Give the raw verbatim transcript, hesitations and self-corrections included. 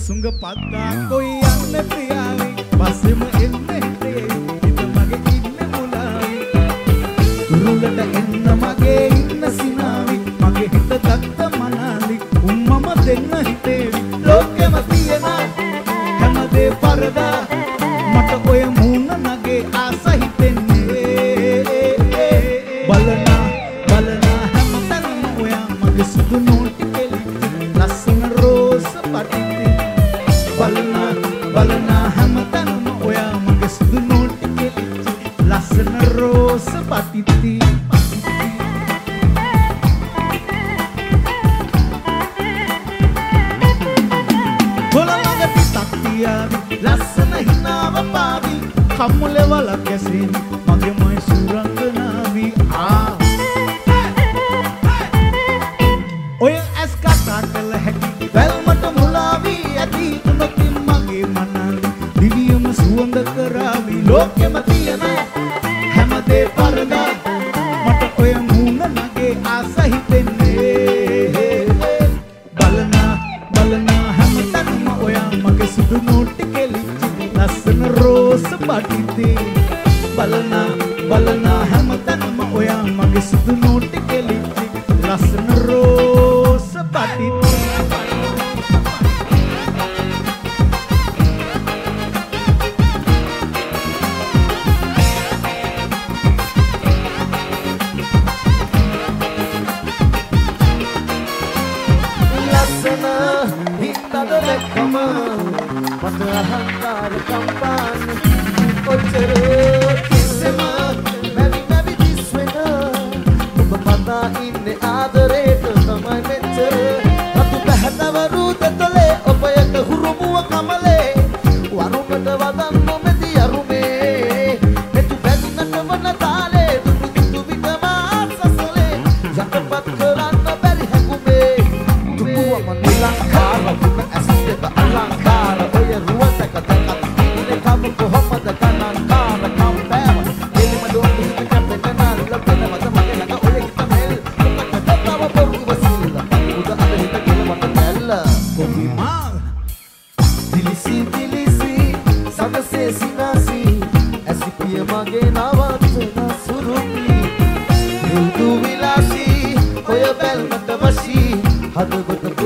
සුඟ පද්දා කොයි යන්නේ ප්‍රියාවි පස්සෙම එන්නේ හිතේ හිත මගේ ඉන්නේ මුලාවි උරුලට එන්න මගේ ඉන්න සිනාවි මගේ හිත දත්ත මනාලි උම්මම දෙන්න හිතේවි ලෝකෙම තියෙන හැමදේ පරදා මට ඔය මූණ නගේ ආස හිතෙන්නේ බලනා බලනා හැමතැනම ඔයා මගේ සුදු නෝටි ලස්සන රෝස පටිති බලනා බලනා හැමතැනම ඔයා මගේ සුදු නෝටි කෙලිච්චි ලස්සන රෝස පටිති කොළලඟ පිටක් තියාවි ලස්සන හිනාව පාවි කම්මුලේ වලක් ගැසෙන මගේ මයි සුරංගනාවි ආ ඔය ඇස් කතා කළ හැකි වැල්මට මුලාවි ඇති තුනකින් මගේ මනල් දිවියම සුවඳ කරාවි ලෝකෙම තියෙන හැමදේ පරදා මට ඔය මූණ නගේ ආස හිතෙන්නේ බලනා බලනා හැමතැනම ඔයා මගේ සුදු නෝටි කෙලිච්චි ලස්සන රෝස පටිති බලනා බලනා හැමතැනම ඔයා මගේ සුදු නෝටි කෙලිච්චි ලස්සන රෝස පටිති ලස්සන හිතද දැක්කම මට අහංකාර කම්පාන ඔච්චර කිස්සෙම මැවි මැවි දිස් වෙන ඔබ පතා ඉන්නේ ආදරේට තමයි මෙච්චර රතු පැහැතවරු දෙතලේ ඔබ යට හුරුමුව කමලේ වරුකට වදන් නොමැති අරුමේ මෙතු බැඳුනට වන තාලේ දුටු දුටු විටම ආසසලේ යටපත් කරන්න බැරි හැකුමේ දුටුවම නිලංකාර වුණ ඇසිට අලංකාර ඔය රුවතක තකත් ඉන්නේ කම කොහොමද කනංකාර කම්පෑව එලිම දොන්දු හිත කැපෙන්න ලබන මත මගේ ළඟ ඔය හිත මෙල් ඔකට තව පොරු වසිල්ල උද අද හිත කෙලවට නැල්ල කොහි මාල් දිලිසි දිලිසි සදසේ සිනාසි ඇසිපිය මගේ නවත්තන සුරුපි මුදු විලාසි ඔය බැල්මට වශී හදවත